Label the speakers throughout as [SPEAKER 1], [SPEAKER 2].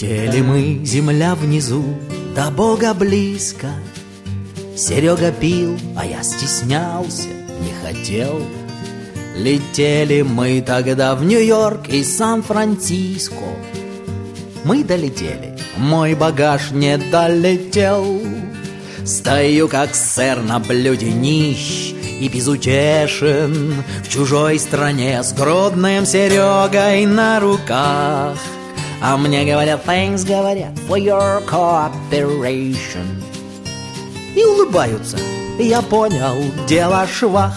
[SPEAKER 1] Летели мы, земля внизу, до Бога близко. Серега пил, а я стеснялся, не хотел. Летели мы тогда в Нью-Йорк и Сан-Франциско. Мы долетели, мой багаж не долетел. Стою, как сэр, на блюде нищ и безутешен, в чужой стране с грудным Серегой на руках. А мне говорят, thanks, говорят, for your cooperation. И улыбаются, я понял, дело швах.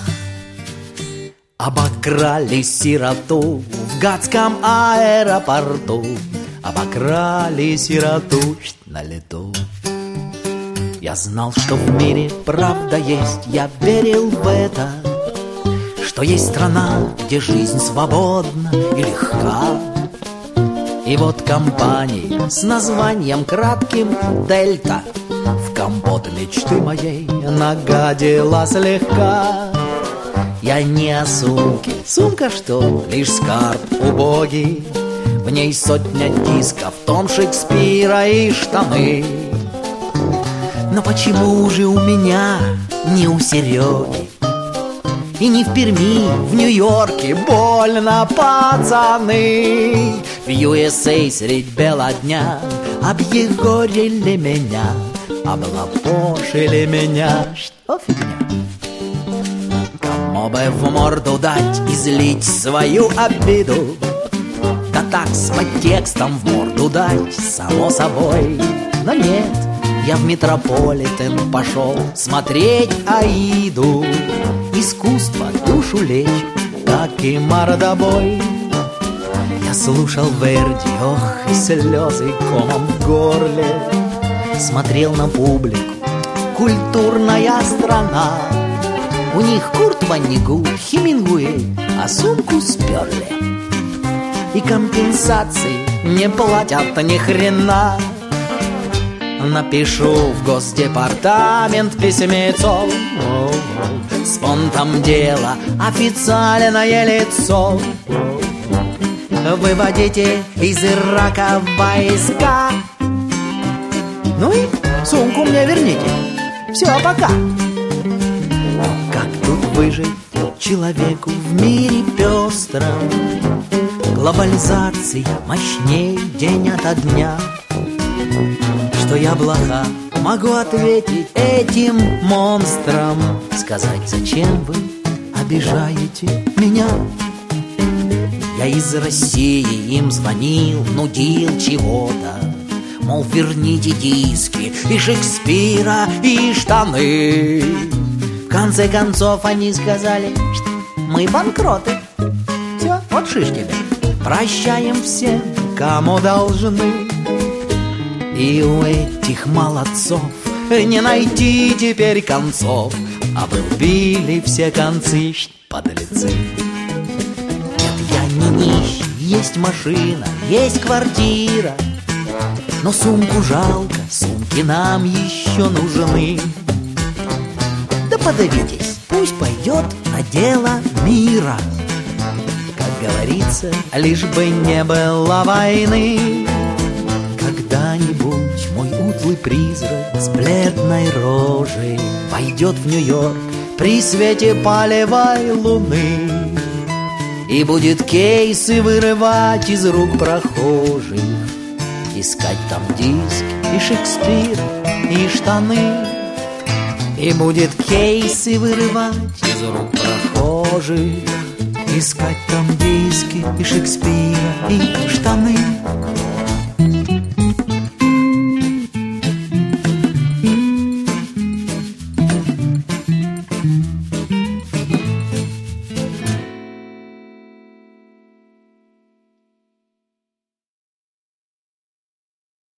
[SPEAKER 1] Обокрали сироту в Гатском аэропорту. Обокрали сироту на лету. Я знал, что в мире правда есть, я верил в это, что есть страна, где жизнь свободна и легка. И вот компания с названием кратким «Дельта» в компот мечты моей нагадила слегка. Я не о сумке, сумка что, лишь скарб убогий. В ней сотня дисков, том Шекспира и штаны. Но почему же у меня не у Сереги? И не в Перми, в Нью-Йорке больно, пацаны. В USA средь бела дня объегорили меня, облапошили меня. Что фигня? Кому бы в морду дать, излить свою обиду? Да так, с подтекстом в морду дать, само собой. Но нет, я в Метрополитен пошел смотреть Аиду. Искусство душу лечит, как и мордобой. Я слушал Верди, ох, и слезы комом в горле. Смотрел на публику, культурная страна. У них Курт Воннегут, Хемингуэй, а сумку сперли. И компенсации не платят ни хрена. Напишу в Госдепартамент письмецо, с фондом дела официальное лицо. Выводите из Ирака войска. Ну и сумку мне верните. Все, пока. Как тут выжить человеку в мире пестром? Глобализация мощней день ото дня. Что я блоха, могу ответить этим монстрам. Сказать, зачем вы обижаете меня? Я из России им звонил, нудил чего-то. Мол, верните диски и Шекспира, и штаны. В конце концов они сказали, что мы банкроты. Все, вот шиш тебе. Прощаем всем, кому должны. И у этих молодцов не найти теперь концов. Обрубили все концы, подлецы. Нет, я не нищий, есть машина, есть квартира. Но сумку жалко, сумки нам еще нужны. Да подавитесь, пусть пойдет на дело мира. Как говорится, лишь бы не было войны. Когда-нибудь мой утлый призрак с бледной рожей пойдет в Нью-Йорк при свете палевой луны и будет кейсы вырывать из рук прохожих, искать там диски и Шекспир, и штаны. И будет кейсы вырывать из рук прохожих, искать там диски и Шекспира, и штаны.